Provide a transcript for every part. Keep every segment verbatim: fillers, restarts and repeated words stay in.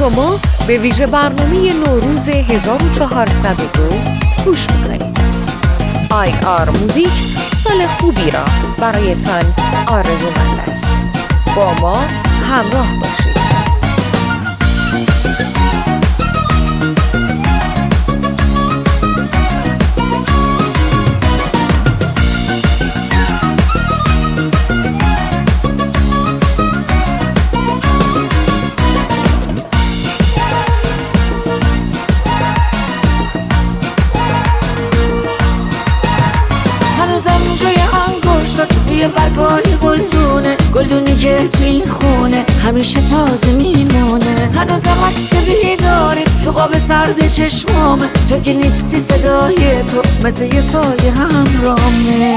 شما به ویژه برنامه نوروز هزار و چهارصد و دو گوش میکنید. آی آر موزیک سال خوبی را برایتان آرزومند است. با ما همراه باشید. توی برگای گلدونه، گلدونی که توی این خونه همیشه تازه میمونه. هنوزم عکس بیدارت تو قاب سرد چشمامه، تو که نیستی صدای تو مثل یه سایه همرامه.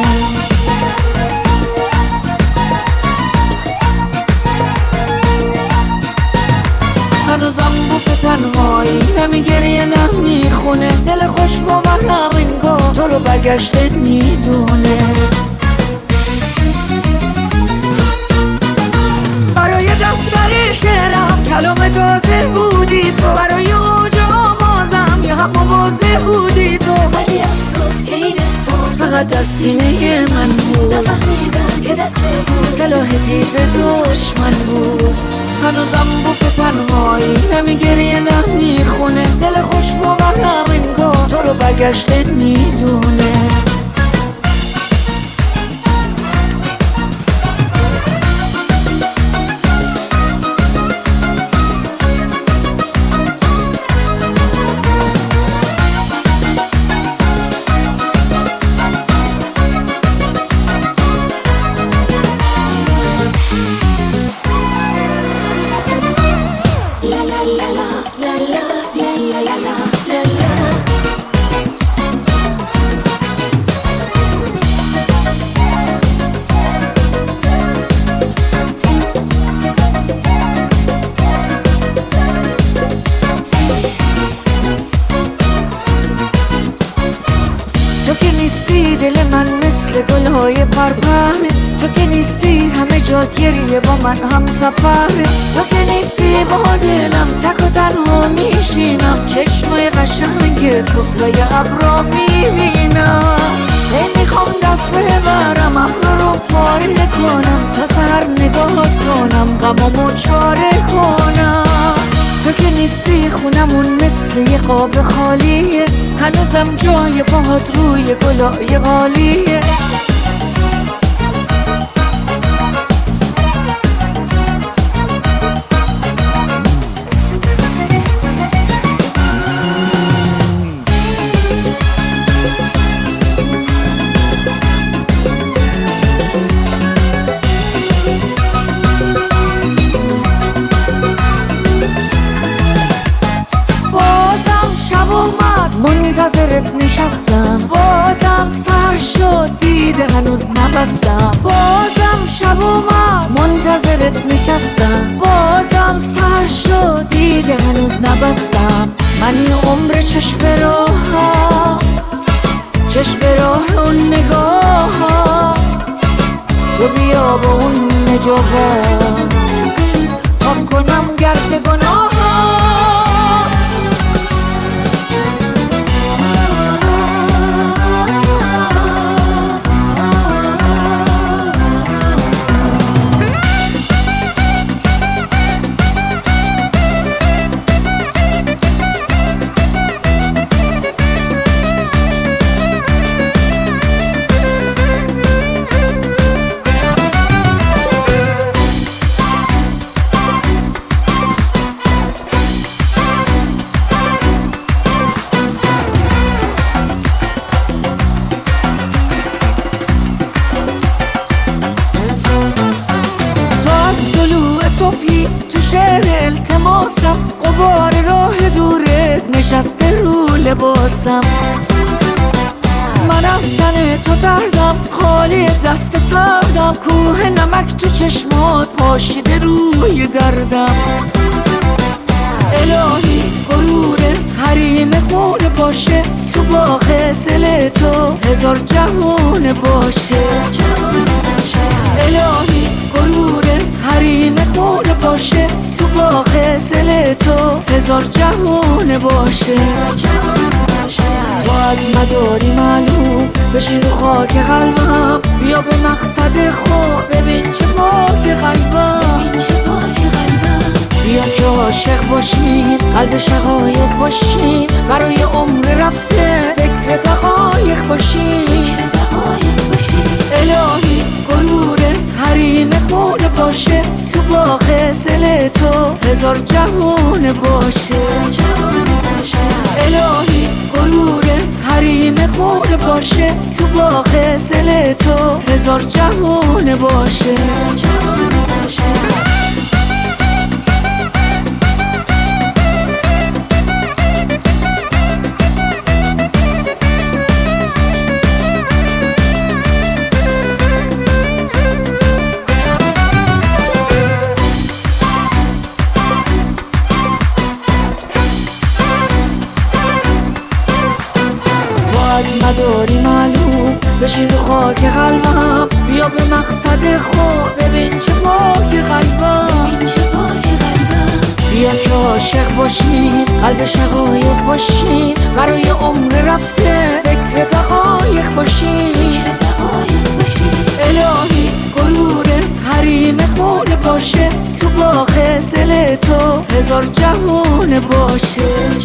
هنوزم بوک تنهایی نمیگریه نمیخونه، دل خوش باورم انگار تو رو برگشته میدونه. برای دفتر شعرم کلام تازه بودی تو، برای اوج آوازم یه هم موازه بودی تو، ولی افسوس که این احساس فقط در سینه من بود، نفهمیدم که دست بود سلاح تیز دشمن بود. هنوزم بوک تنهایی نمیگریه نمیخونه، دل خوش باورم انگار تو رو برگشته میدونه. دل من مثل گلهای پرپره، تو که نیستی همه جا گریه با من هم سفره، تو که نیستی با دلم تک و تنها میشینم، چشمای قشنگ تو لای ابرا میبینم. ای میخوام دست ببرم ابرا رو پاره کنم، تا سحر نگاهت کنم غمامو چاره کنم. تو که نیستی خونمون مثل یه قاب خالیه، هنوزم جای پاهات روی گلای غالیه. منتظرت نشستم، بازم سر شد دیده هنوز نبستم. بازم شب اومد منتظرت نشستم، بازم سر شد دیده هنوز نبستم. من یه عمر چشم به راهم، چشم به راه اون نگاهم، تو بیا با اون نجابم پاک کنم گرد گناهم. صبحی تو شعر التماسم، غبار راه دورت نشسته رو لباسم. من از تن تو تردم، خالی دست سردم، کوه نمک تو چشمات پاشیده روی دردم. الهی غرورت حریم خونه باشه، تو باغ دل تو هزار جهون باشه. الهی غرورت حریم خونه باشه، تو باغ دل تو هزار جهان باشه. تو از مداری معلوم بشین رو خاک قلبم، بیا به مقصد خود ببین چه پاک قلبم. بیا که عاشق باشیم، قلب شقایق باشیم، برای عمر رفته فکر دقایق باشیم. الهی غرور حریم خود باشه، تو باغ دل تو هزار جهان باشه. الهی غرور حریم خود باشه، تو باغ دل تو هزار جهان باشه. مداری معلوم بشین رو خاک قلبم، بیا به مقصد خود ببین چه پاک قلبم. بیا که عاشق باشیم، قلب شقایق باشیم، برای عمر رفته فکر دقایق باشیم. الهی غرور حریم خود باشه، تو باغ دل تو هزار جهان باشه.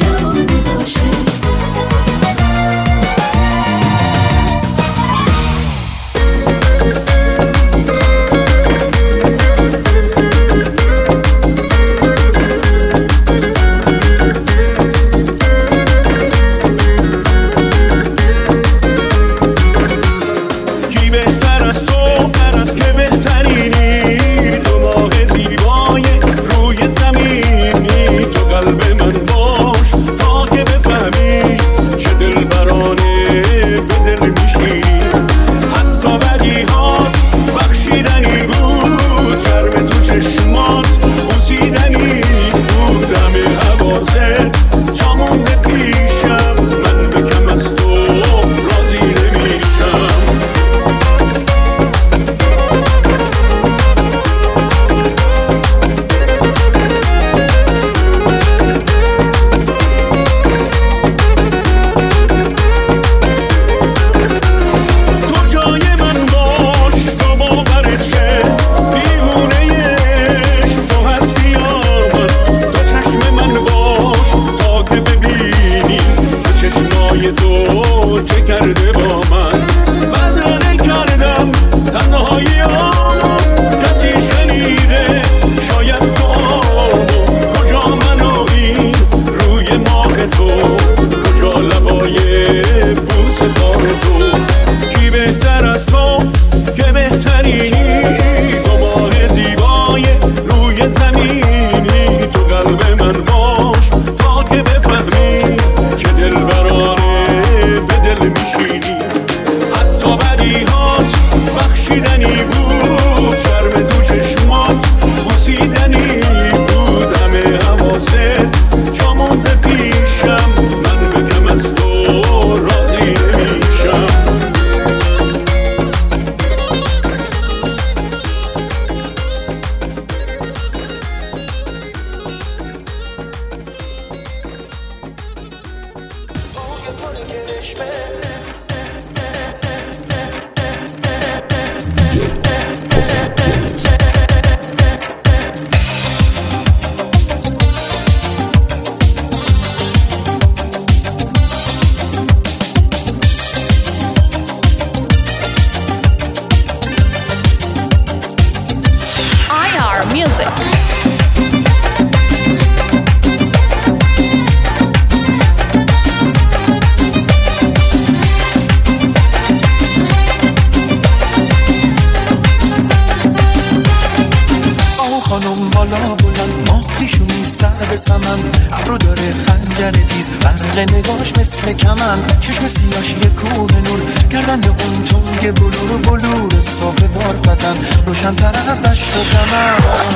خانم بالا بلند ماه پیشونی سر به سمن، ابرو داره خنجر تیز، برق نگاش مثل کمن، چشم سیاش یه کوه نور، گردن اون تنگ بلور بلور صاف بارفتن، روشن تر از دشت و دمن.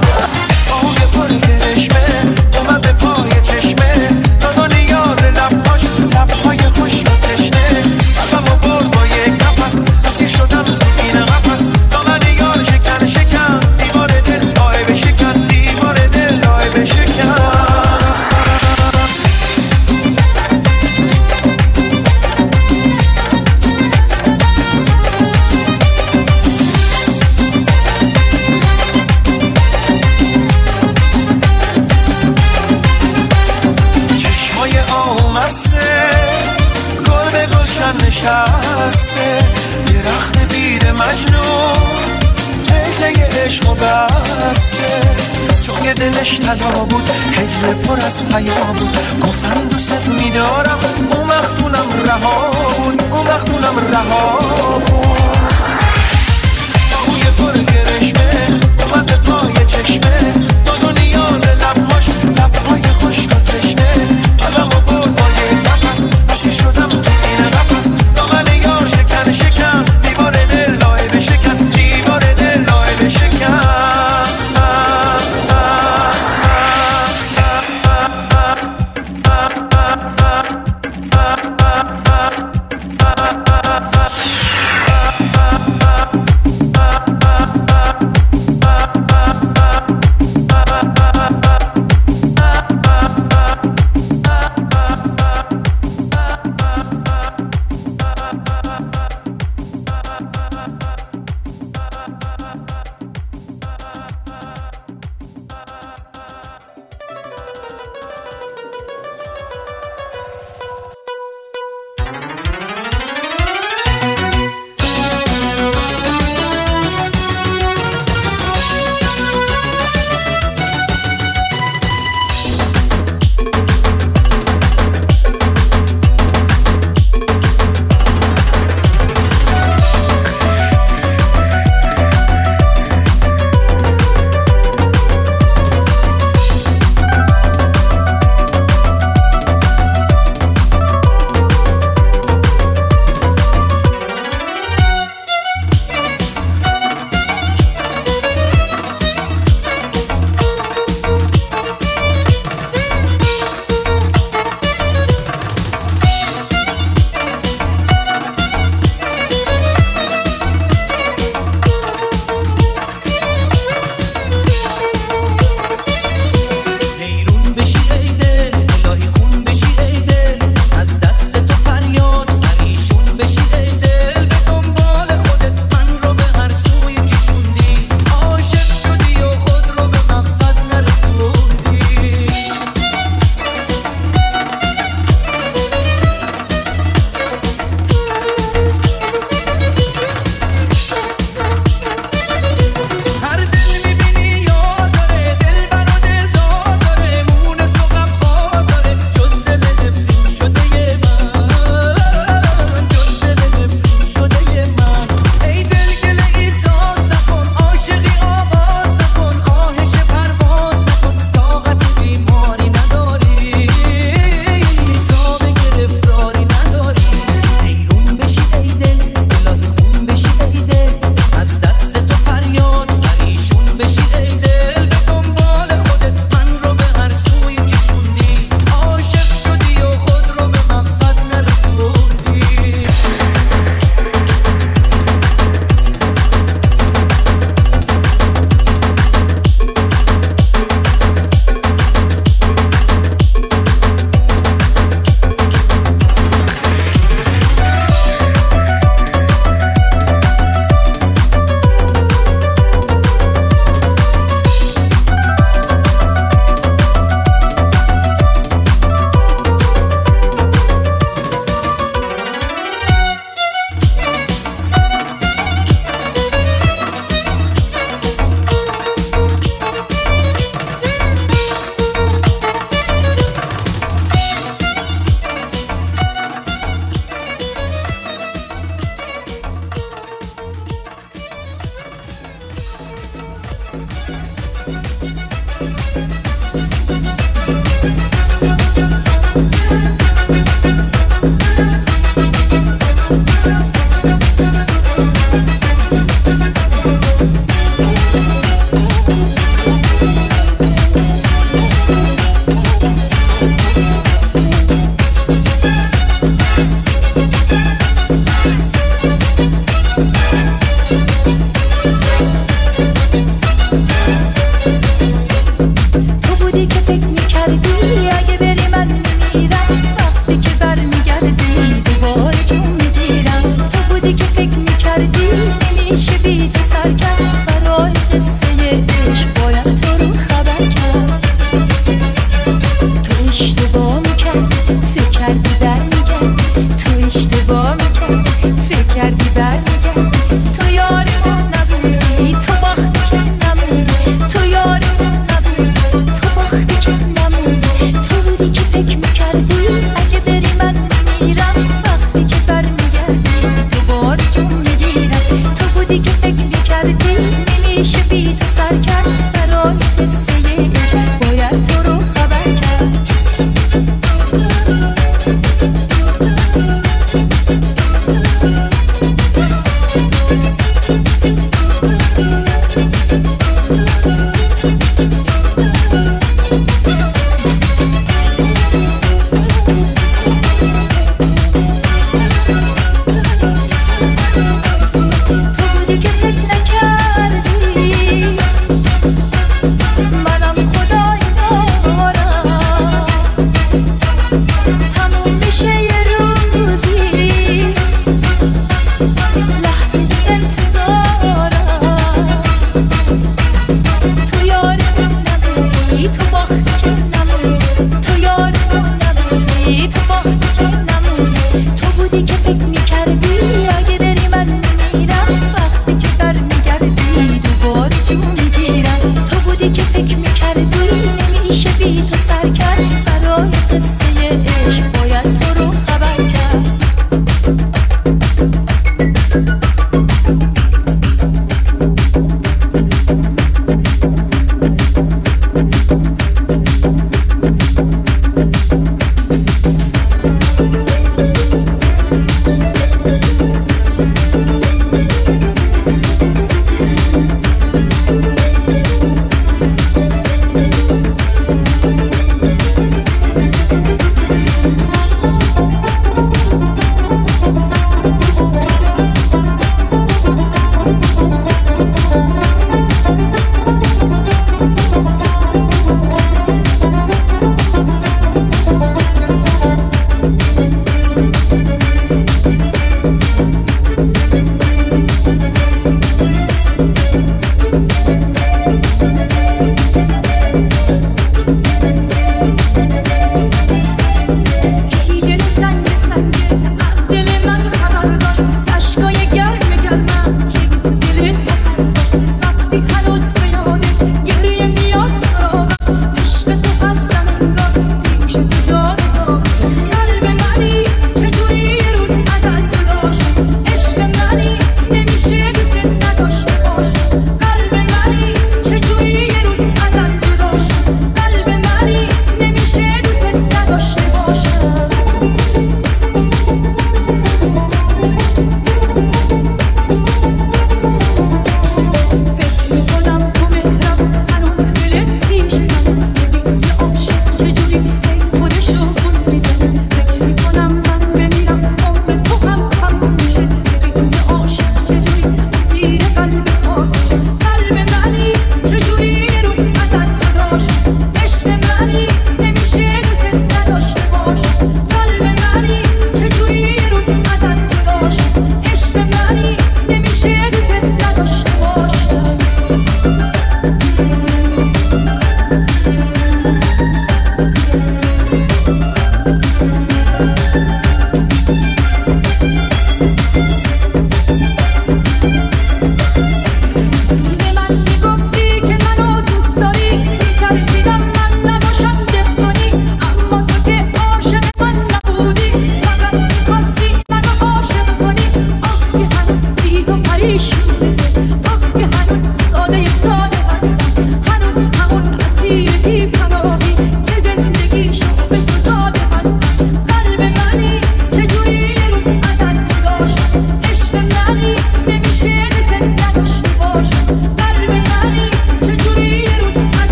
آهوی پر کرشمه اومد به پای چشمه، ناز و نیاز لبهاش لبهای خوش و تشنه، قلبم و برد با یک نفس، اسیر شدم تو این قفس، دامن یار شکن شکن، دیوار دل آه بشکن، دیوار دل آه بشکن. عشق و بسته. توی دلش طلا بود، هجر پر از حیا بود. گفتم دوست میدارم، اون وقت اونم رها بود، اون وقت اونم رها بود. توی پر گرشمه اومد پای چشمه، دوز و نیاز لبهاش، لبهای خشک و تشنه. حالم و برد با یه نفس، بسی شدم تو این قفس. دامن یار شکن شکن، دیوار دل لایه بشکن، دیوار دل لایه بشکن.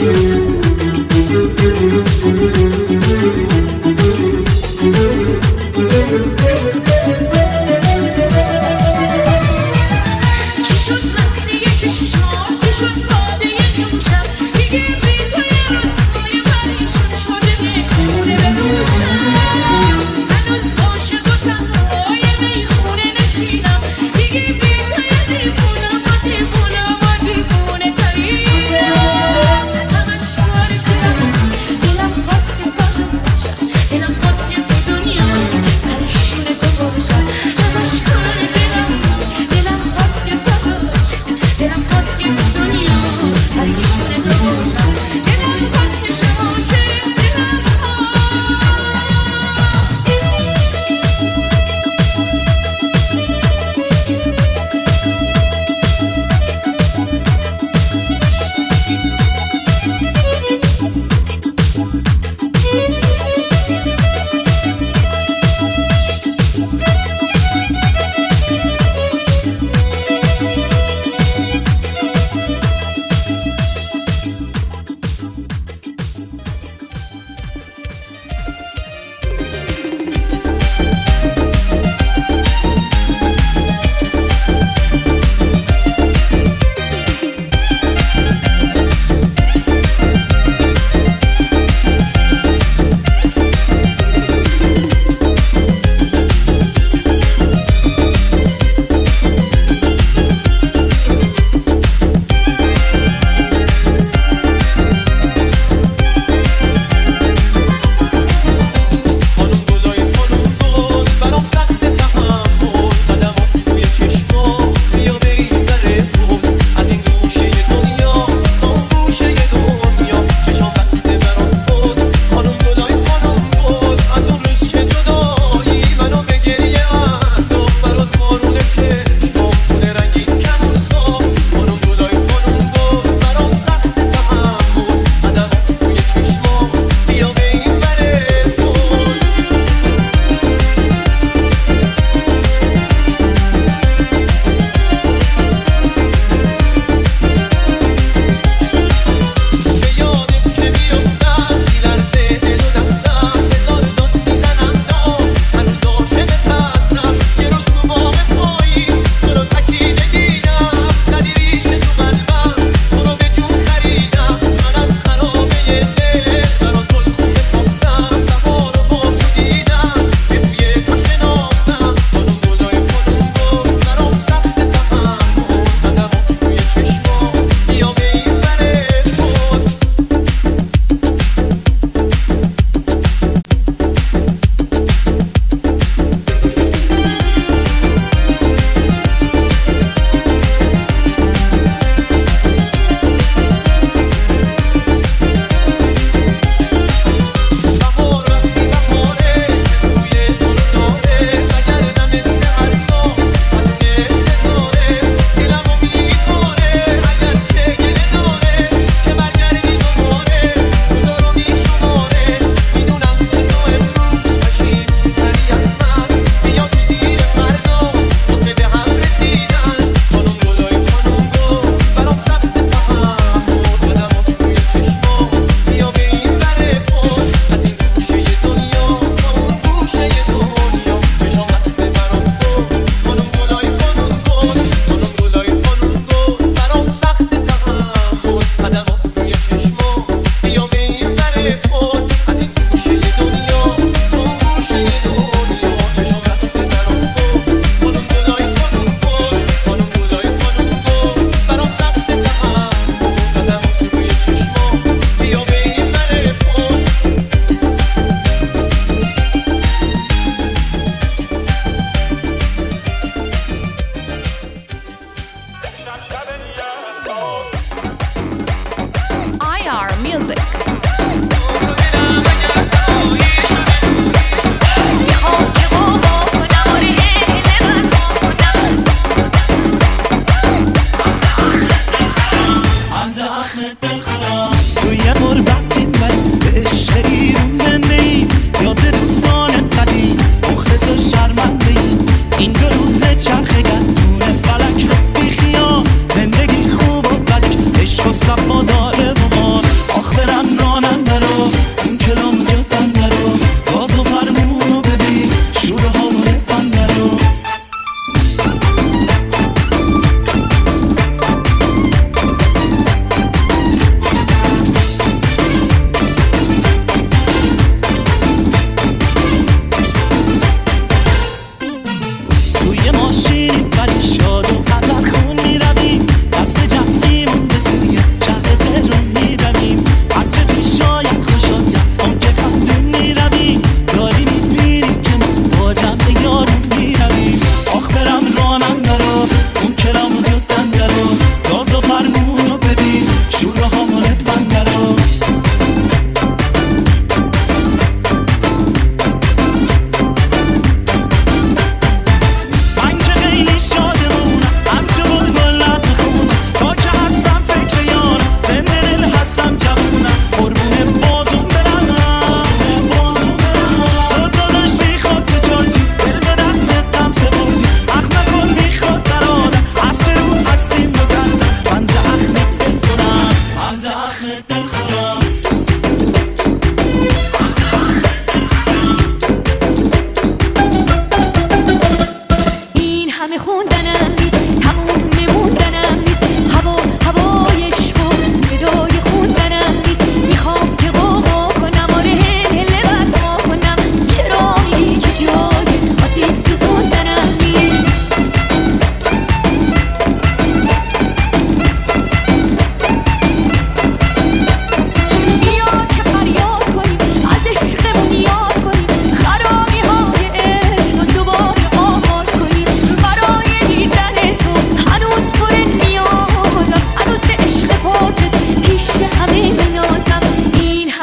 دیوونه با دیوونه تایی همش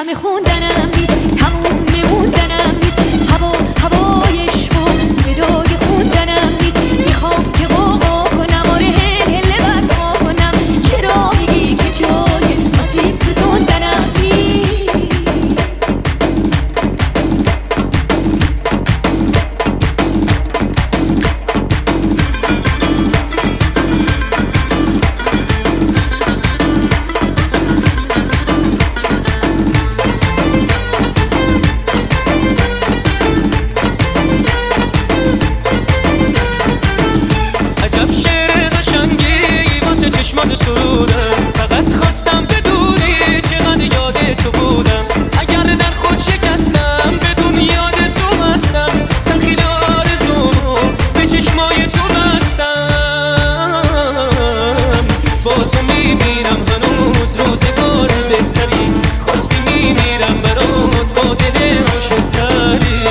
همه خوندنم نیست، تموم نموندنم نیست، هوا هوای عشق و صدای خوندنم نیست. میخوام که قوقا کنم، آره هل هل برقا کنم. چرا میگی که جای آتیش ستوندنم نیست؟ چشمان سروده فقط خواستم بدونی چقدر یاد تو بودم. اگر در خود شکستم بدون یاد تو هستم. در خیلی آرزومو به چشمای تو بستم. با تو میبینم هنوز روزگار بهتری. خواستی میمیرم برات با دل عاشق‌تری.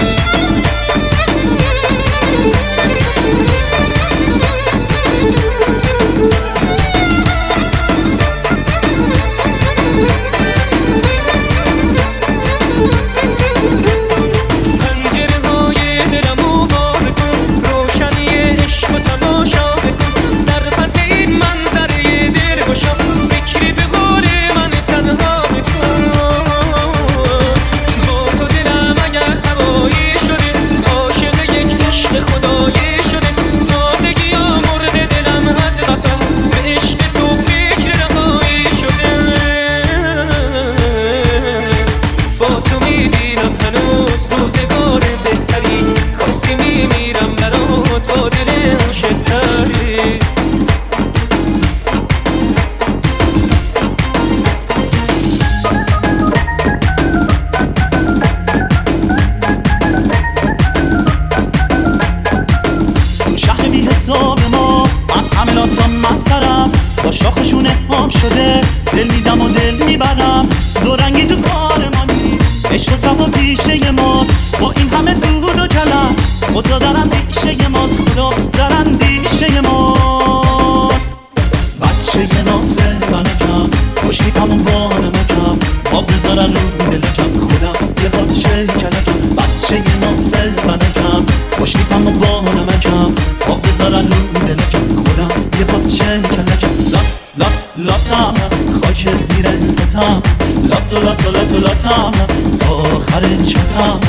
شده دل میدم و دل میبرم. دو رنگی تو کار ما نیست، عشق و صفا پیشه ماست. با این همه دود و کلم خدا در اندیشه ماست. خدا در اندیشه ماست. بچه نافه منکم خوشیتم و بانمکم. آب بذارن رو دلکم خودم یه پادشه کلکم. بچه نافه منکم خوشیتم و بانمکم. آب بذارن رو دلکم خودم یه پادشه کلکم. لات لاتم خاک زیر لاتم. لات لات لات لاتم تا آخر چتم.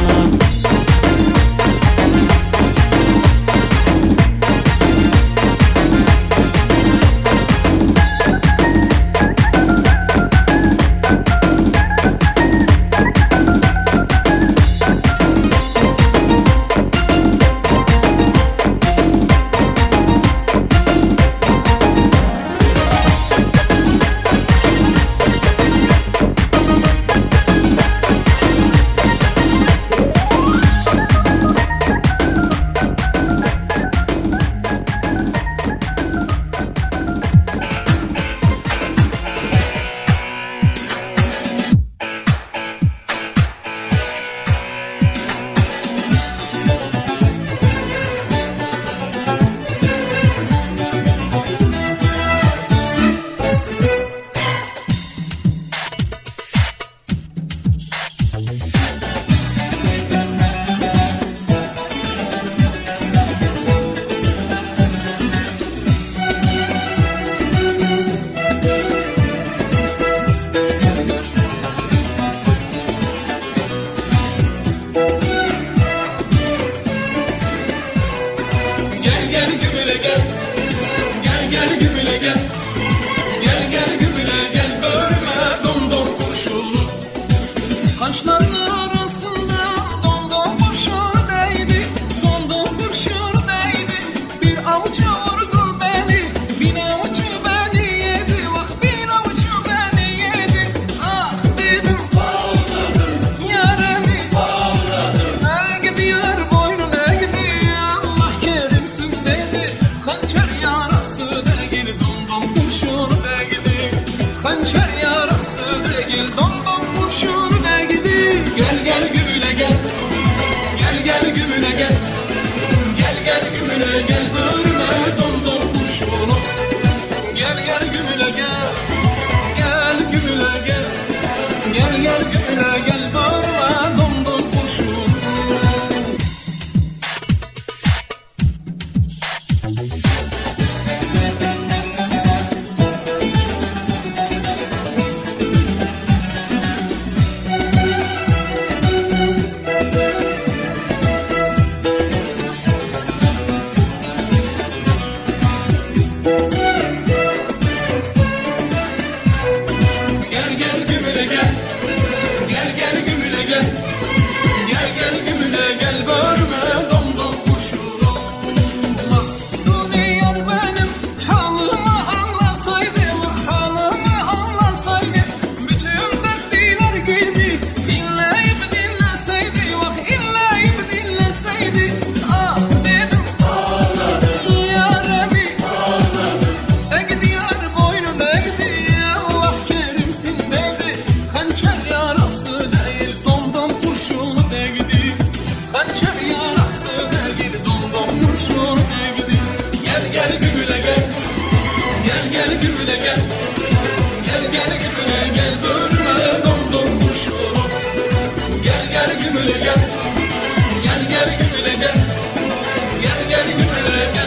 Gel gel gümüle gel, gel gel gümüle yarası değil, domdom kurşunu değdi. Hançer yarası değil, domdom kurşunu değdi. Gel gel gümüle gel, gel gel gümüle gel, gel gel gümüle gel, bölme domdom kurşunu. Gel gel gümüle gel, gel gel gümüle gel, gel gel gümüle gel.